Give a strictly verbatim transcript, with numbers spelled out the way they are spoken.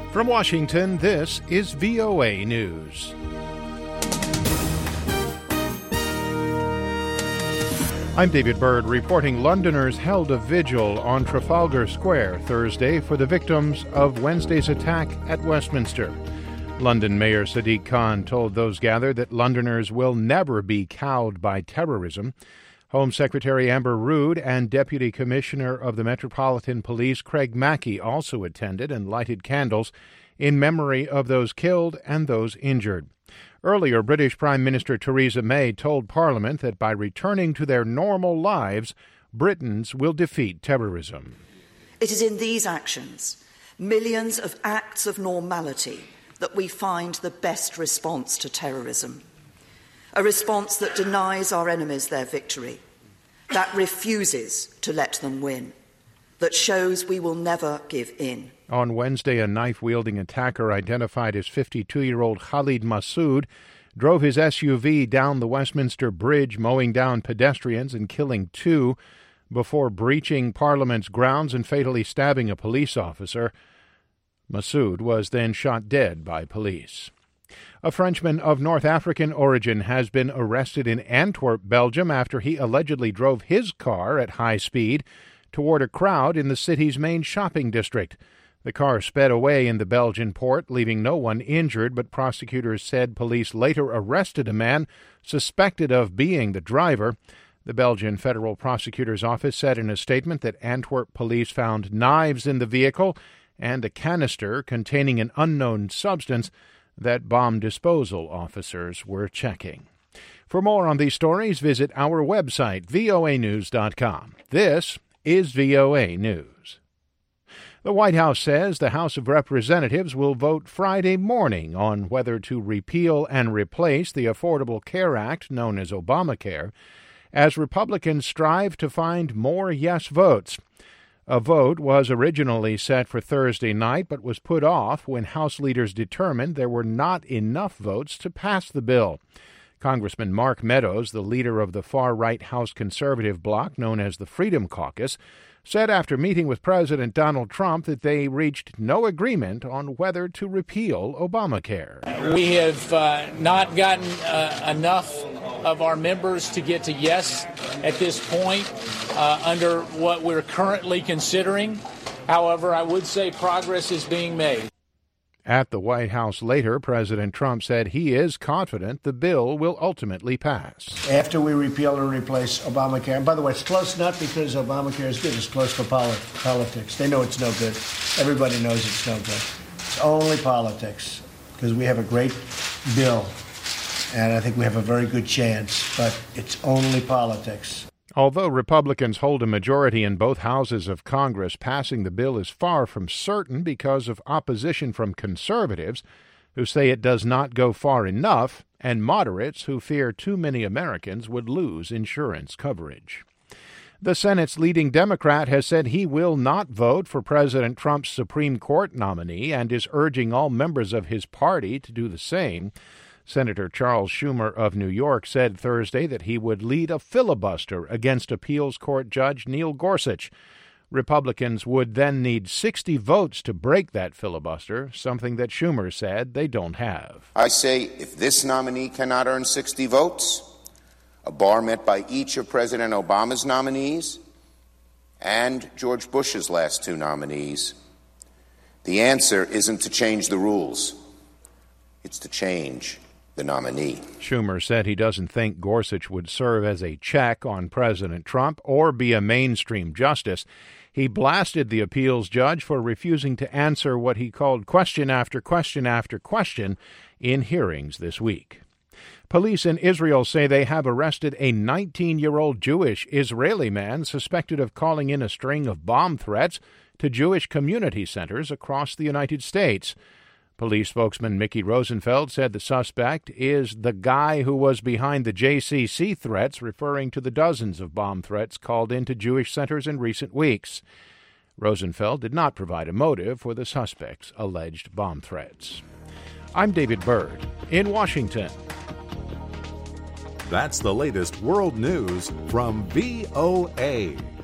From Washington, this is V O A News. I'm David Byrd reporting Londoners held a vigil on Trafalgar Square Thursday for the victims of Wednesday's attack at Westminster. London Mayor Sadiq Khan told those gathered that Londoners will never be cowed by terrorism. Home Secretary Amber Rood and Deputy Commissioner of the Metropolitan Police Craig Mackey also attended and lighted candles in memory of those killed and those injured. Earlier, British Prime Minister Theresa May told Parliament that by returning to their normal lives, Britons will defeat terrorism. It is in these actions, millions of acts of normality, that we find the best response to terrorism. A response that denies our enemies their victory, that refuses to let them win, that shows we will never give in. On Wednesday, a knife-wielding attacker identified as fifty-two-year-old Khalid Massoud drove his S U V down the Westminster Bridge, mowing down pedestrians and killing two before breaching Parliament's grounds and fatally stabbing a police officer. Massoud was then shot dead by police. A Frenchman of North African origin has been arrested in Antwerp, Belgium, after he allegedly drove his car at high speed toward a crowd in the city's main shopping district. The car sped away in the Belgian port, leaving no one injured, but prosecutors said police later arrested a man suspected of being the driver. The Belgian Federal Prosecutor's Office said in a statement that Antwerp police found knives in the vehicle and a canister containing an unknown substance that bomb disposal officers were checking. For more on these stories, visit our website, V O A news dot com. This is V O A News. The White House says the House of Representatives will vote Friday morning on whether to repeal and replace the Affordable Care Act, known as Obamacare, as Republicans strive to find more yes votes. A vote was originally set for Thursday night, but was put off when House leaders determined there were not enough votes to pass the bill. Congressman Mark Meadows, the leader of the far-right House conservative bloc known as the Freedom Caucus, said after meeting with President Donald Trump that they reached no agreement on whether to repeal Obamacare. We have uh, not gotten uh, enough of our members to get to yes at this point uh, under what we're currently considering. However, I would say progress is being made. At the White House later, President Trump said he is confident the bill will ultimately pass. After we repeal or replace Obamacare, and by the way, it's close not because Obamacare is good, it's close for poli- politics. They know it's no good. Everybody knows it's no good. It's only politics because we have a great bill, and I think we have a very good chance, but it's only politics. Although Republicans hold a majority in both houses of Congress, passing the bill is far from certain because of opposition from conservatives who say it does not go far enough, and moderates who fear too many Americans would lose insurance coverage. The Senate's leading Democrat has said he will not vote for President Trump's Supreme Court nominee and is urging all members of his party to do the same. Senator Charles Schumer of New York said Thursday that he would lead a filibuster against appeals court judge Neil Gorsuch. Republicans would then need sixty votes to break that filibuster, something that Schumer said they don't have. I say if this nominee cannot earn sixty votes, a bar met by each of President Obama's nominees and George Bush's last two nominees, the answer isn't to change the rules. It's to change the nominee. Schumer said he doesn't think Gorsuch would serve as a check on President Trump or be a mainstream justice. He blasted the appeals judge for refusing to answer what he called question after question after question in hearings this week. Police in Israel say they have arrested a nineteen-year-old Jewish Israeli man suspected of calling in a string of bomb threats to Jewish community centers across the United States. Police spokesman Mickey Rosenfeld said the suspect is the guy who was behind the J C C threats, referring to the dozens of bomb threats called into Jewish centers in recent weeks. Rosenfeld did not provide a motive for the suspect's alleged bomb threats. I'm David Byrd in Washington. That's the latest world news from V O A.